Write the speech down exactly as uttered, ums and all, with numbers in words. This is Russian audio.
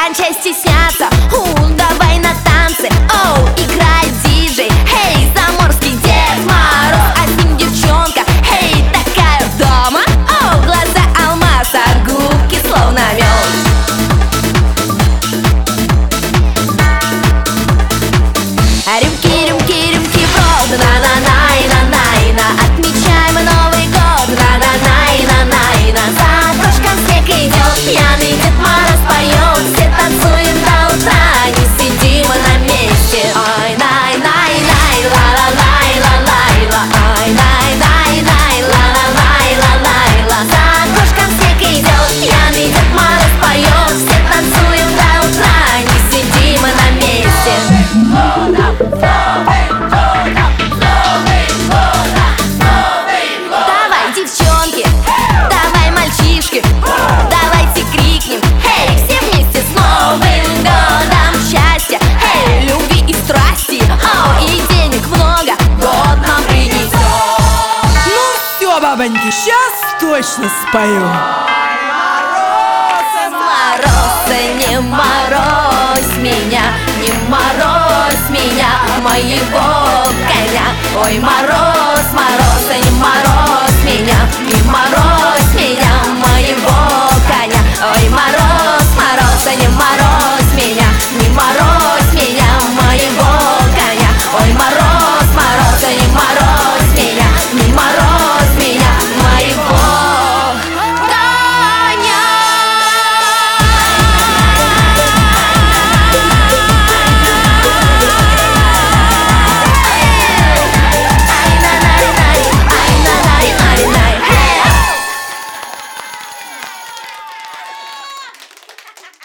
кончай стесняться, у, давай на танцы, оу, играет диджей. Эй, заморский Дед Мороз, а с ним девчонка, эй, такая дома. Оу, глаза алмаз, а губки словно мед. Рюмки, рюмки, рюмки в рот, на-на-най-на-най-на. Отмечаем Новый год, на-на-най-на-най-на. За окошком снег идет, пьяный Дед Мороз поет. Все танцуем до утра, не сидим мы на месте. Ой, най-най-най, ла-ла-лай-ла-лай-ла. Ой, най-най-най, ла-ла-лай-ла-лай-ла. За окошком снег идет, пьяный Дед Мороз поет. Все танцуем до утра, не сидим мы на месте. Давай, девчонки, давай, мальчишки, давайте крикнем, эй, все вместе с Новым годом счастья, эй, любви и страсти, о, и денег много, год нам принесет. Ну все, бабоньки, сейчас точно спою. Мороз, не морозь меня, не морозь меня, моего коня. Ой, мороз, мороз, не мороз.